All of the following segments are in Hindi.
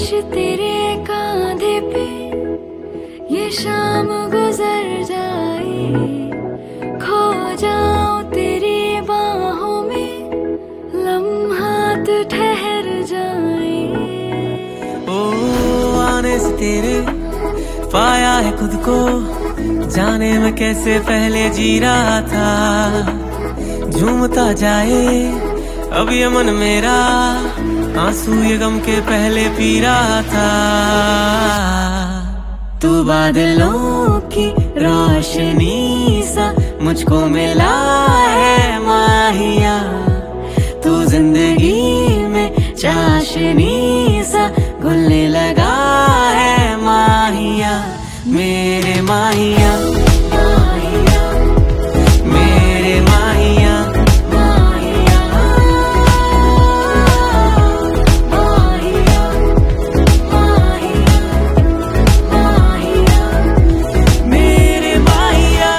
तेरे कांधे पे ये शाम गुजर जाए, खो जाऊं तेरी बाहों में, लम्हात ठहर जाए। ओ आने से तेरे पाया है खुद को, जाने मैं कैसे पहले जी रहा था। झूमता जाए अब ये मन मेरा, आंसू ये गम के पहले पी रहा था। तू बादलों की रोशनी सा मुझको मिला है माहिया, तू जिंदगी में चाशनी सा घुलने लगा है माहिया, मेरे माहिया माहिया, मेरे माहिया माहिया माहिया माहिया माहिया, मेरे माहिया।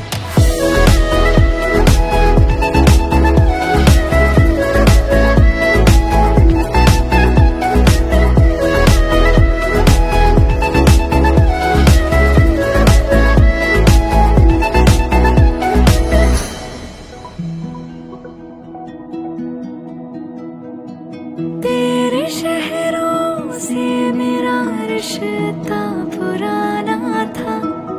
तेरे शहरों से मेरा रिश्ता पुराना था,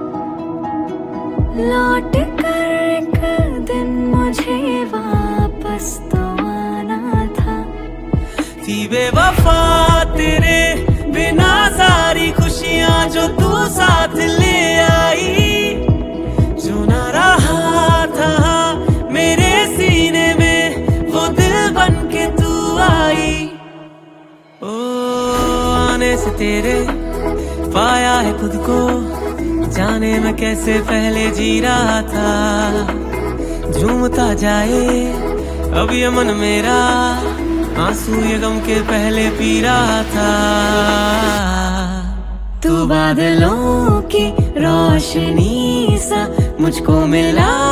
लौट कर एक दिन मुझे वापस तो आना था। थी बेवफा तेरे बिना सारी खुशियां जो तू साथ ले आई, जो ना रहा था मेरे सीने में वो दिल बन के तू आई। ओ आने से तेरे पाया है खुद को, जाने मैं कैसे पहले जी रहा था। झूमता जाए अब ये मन मेरा, आंसू ये गम के पहले पी रहा था। तू बादलों की रोशनी सा मुझको मिला